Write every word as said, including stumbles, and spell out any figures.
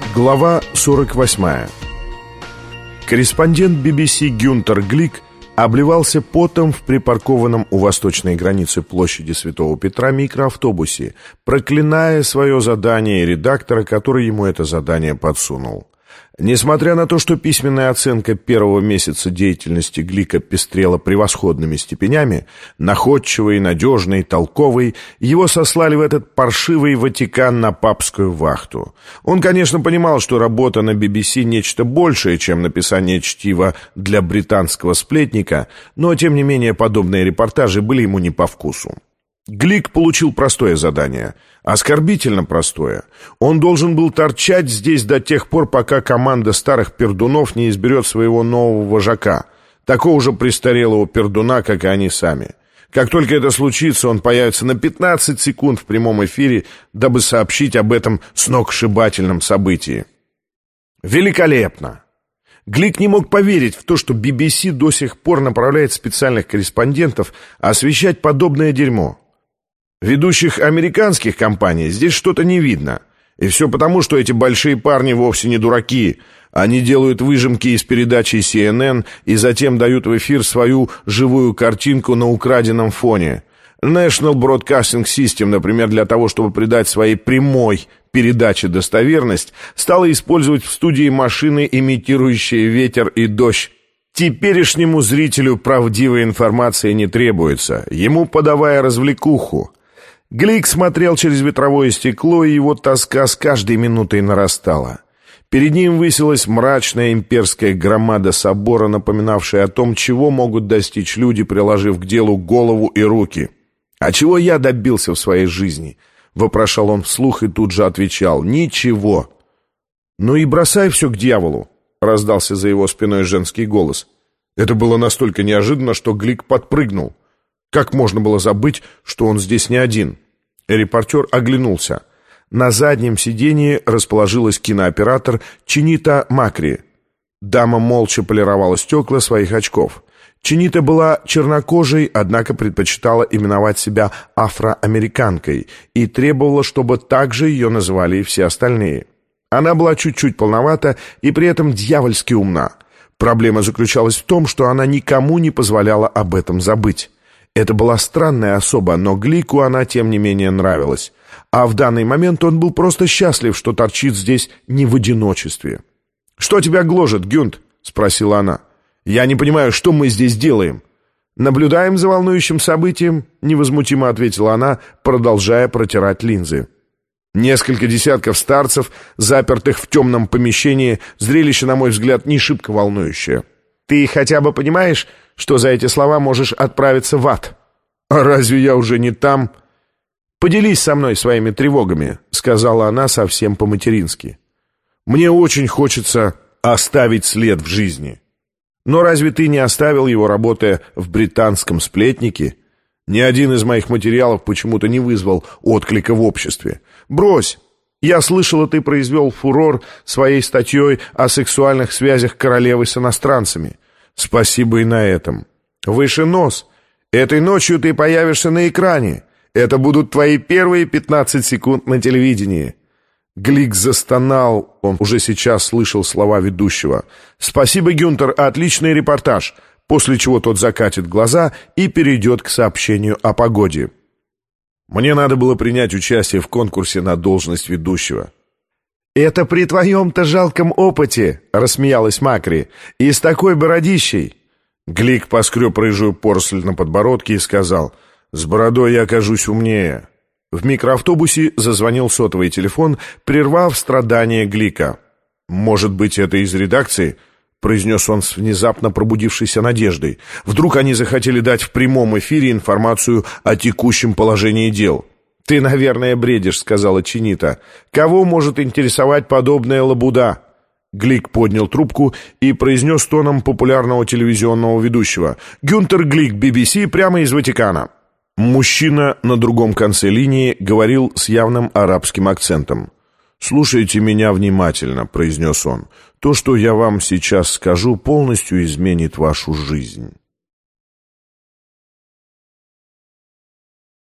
Глава сорок восьмая. Корреспондент би би си Гюнтер Глик обливался потом в припаркованном у восточной границы площади Святого Петра микроавтобусе, проклиная свое задание и редактора, который ему это задание подсунул. Несмотря на то, что письменная оценка первого месяца деятельности Глика пестрела превосходными степенями, находчивый, надежный, толковый, его сослали в этот паршивый Ватикан на папскую вахту. Он, конечно, понимал, что работа на би би си нечто большее, чем написание чтива для британского сплетника, но, тем не менее, подобные репортажи были ему не по вкусу. Глик получил простое задание, оскорбительно простое. Он должен был торчать здесь до тех пор, пока команда старых пердунов не изберет своего нового вожака, такого же престарелого пердуна, как и они сами. Как только это случится, он появится на пятнадцать секунд в прямом эфире, дабы сообщить об этом сногсшибательном событии. Великолепно! Глик не мог поверить в то, что би би си до сих пор направляет специальных корреспондентов освещать подобное дерьмо. Ведущих американских компаний здесь что-то не видно. И все потому, что эти большие парни вовсе не дураки. Они делают выжимки из передачи си эн эн и затем дают в эфир свою живую картинку на украденном фоне. National Broadcasting System, например, для того, чтобы придать своей прямой передаче достоверность, стала использовать в студии машины, имитирующие ветер и дождь. Теперешнему зрителю правдивая информация не требуется, ему подавая развлекуху. Глик смотрел через ветровое стекло, и его тоска с каждой минутой нарастала. Перед ним высилась мрачная имперская громада собора, напоминавшая о том, чего могут достичь люди, приложив к делу голову и руки. «А чего я добился в своей жизни?» — вопрошал он вслух и тут же отвечал: «Ничего». «Ну и бросай все к дьяволу», — раздался за его спиной женский голос. Это было настолько неожиданно, что Глик подпрыгнул. Как можно было забыть, что он здесь не один? Репортер оглянулся. На заднем сиденье расположилась кинооператор Чинита Макри. Дама молча полировала стекла своих очков. Чинита была чернокожей, однако предпочитала именовать себя афроамериканкой и требовала, чтобы так же ее называли и все остальные. Она была чуть-чуть полновата и при этом дьявольски умна. Проблема заключалась в том, что она никому не позволяла об этом забыть. Это была странная особа, но Глику она, тем не менее, нравилась. А в данный момент он был просто счастлив, что торчит здесь не в одиночестве. «Что тебя гложет, Гюнт?» — спросила она. «Я не понимаю, что мы здесь делаем?» «Наблюдаем за волнующим событием», — невозмутимо ответила она, продолжая протирать линзы. Несколько десятков старцев, запертых в темном помещении, зрелище, на мой взгляд, не шибко волнующее. «Ты хотя бы понимаешь, что за эти слова можешь отправиться в ад?» «А разве я уже не там?» «Поделись со мной своими тревогами», — сказала она совсем по-матерински. «Мне очень хочется оставить след в жизни». «Но разве ты не оставил его, работая в британском сплетнике? Ни один из моих материалов почему-то не вызвал отклика в обществе. Брось! Я слышала, ты произвел фурор своей статьей о сексуальных связях королевы с иностранцами. Спасибо и на этом. Выше нос. Этой ночью ты появишься на экране. Это будут твои первые пятнадцать секунд на телевидении». Глик застонал. Он уже сейчас слышал слова ведущего. «Спасибо, Гюнтер, отличный репортаж», после чего тот закатит глаза и перейдет к сообщению о погоде. «Мне надо было принять участие в конкурсе на должность ведущего». «Это при твоем-то жалком опыте», — рассмеялась Макри, — «и с такой бородищей». Глик поскреб рыжую поросль на подбородке и сказал: «С бородой я окажусь умнее». В микроавтобусе зазвонил сотовый телефон, прервав страдания Глика. «Может быть, это из редакции?» — произнес он с внезапно пробудившейся надеждой. «Вдруг они захотели дать в прямом эфире информацию о текущем положении дел?» «Ты, наверное, бредишь», — сказала Чинита. «Кого может интересовать подобная лабуда?» Глик поднял трубку и произнес тоном популярного телевизионного ведущего: «Гюнтер Глик, би би си, прямо из Ватикана». Мужчина на другом конце линии говорил с явным арабским акцентом. «Слушайте меня внимательно», — произнес он. «То, что я вам сейчас скажу, полностью изменит вашу жизнь».